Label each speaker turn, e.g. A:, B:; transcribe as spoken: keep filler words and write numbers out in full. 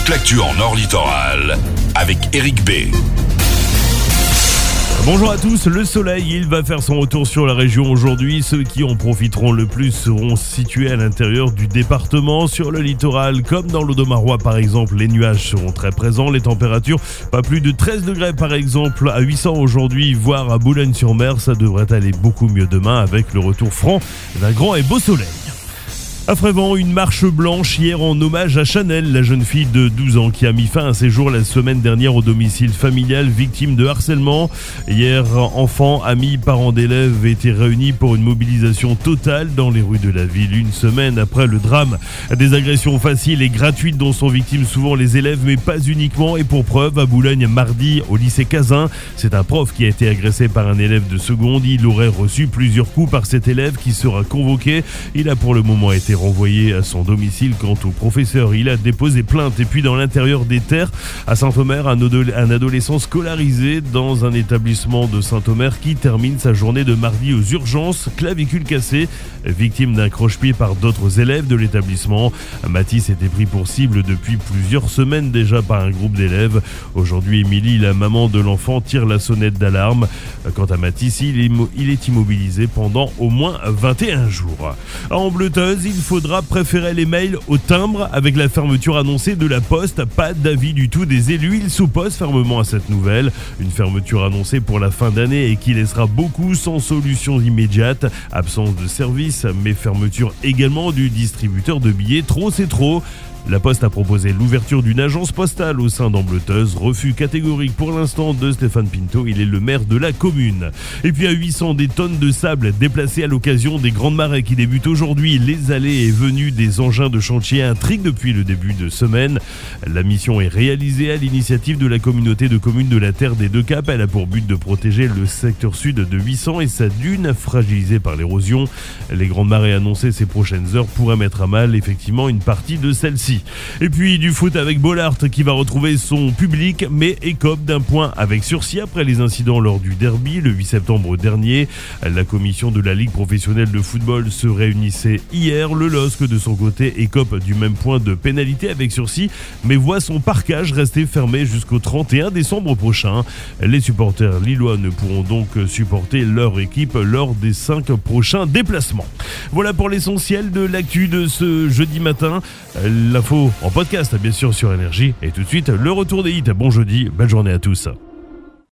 A: toute l'actu en Nord Littoral avec Eric B.
B: Bonjour à tous, le soleil, il va faire son retour sur la région aujourd'hui. Ceux qui en profiteront le plus seront situés à l'intérieur du département. Sur le littoral, comme dans l'Audomarois par exemple, les nuages seront très présents. Les températures, pas plus de treize degrés par exemple à huit cents aujourd'hui, voire à Boulogne-sur-Mer. Ça devrait aller beaucoup mieux demain avec le retour franc d'un grand et beau soleil. À Frévent, une marche blanche hier en hommage à Chanel, la jeune fille de douze ans qui a mis fin à ses jours la semaine dernière au domicile familial, victime de harcèlement. Hier, enfants, amis, parents d'élèves étaient réunis pour une mobilisation totale dans les rues de la ville, une semaine après le drame. Des agressions faciles et gratuites dont sont victimes souvent les élèves, mais pas uniquement. Et pour preuve, à Boulogne, mardi, au lycée Cazin, c'est un prof qui a été agressé par un élève de seconde. Il aurait reçu plusieurs coups par cet élève qui sera convoqué. Il a pour le moment été renvoyé à son domicile. Quant au professeur, il a déposé plainte. Et puis dans l'intérieur des terres, à Saint-Omer, un, ado- un adolescent scolarisé dans un établissement de Saint-Omer qui termine sa journée de mardi aux urgences, clavicule cassée, victime d'un croche-pied par d'autres élèves de l'établissement. Mathis était pris pour cible depuis plusieurs semaines déjà par un groupe d'élèves. Aujourd'hui, Émilie, la maman de l'enfant, tire la sonnette d'alarme. Quant à Mathis, il est, il est immobilisé pendant au moins vingt et un jours. En Bleuteuse, il faudra préférer les mails au timbre avec la fermeture annoncée de la Poste. Pas d'avis du tout des élus, ils s'opposent fermement à cette nouvelle. Une fermeture annoncée pour la fin d'année et qui laissera beaucoup sans solution immédiate. Absence de service, mais fermeture également du distributeur de billets. Trop, c'est trop. La Poste a proposé l'ouverture d'une agence postale au sein d'Ambleteuse. Refus catégorique pour l'instant de Stéphane Pinto, il est le maire de la commune. Et puis à huit cents, des tonnes de sable déplacées à l'occasion des grandes marées qui débutent aujourd'hui. Les allées et venues des engins de chantier intriguent depuis le début de semaine. La mission est réalisée à l'initiative de la communauté de communes de la Terre des Deux Caps. Elle a pour but de protéger le secteur sud de huit cents et sa dune fragilisée par l'érosion. Les grandes marées annoncées ces prochaines heures pourraient mettre à mal effectivement une partie de celle-ci. Et puis du foot avec Bollaert qui va retrouver son public mais écope d'un point avec sursis après les incidents lors du derby le huit septembre dernier. La commission de la Ligue professionnelle de football se réunissait hier. Le L O S C de son côté écope du même point de pénalité avec sursis mais voit son parquage rester fermé jusqu'au trente et un décembre prochain. Les supporters lillois ne pourront donc supporter leur équipe lors des cinq prochains déplacements. Voilà pour l'essentiel de l'actu de ce jeudi matin. L'info en podcast bien sûr sur Énergie et tout de suite le retour des hits. Bon jeudi, belle journée à tous.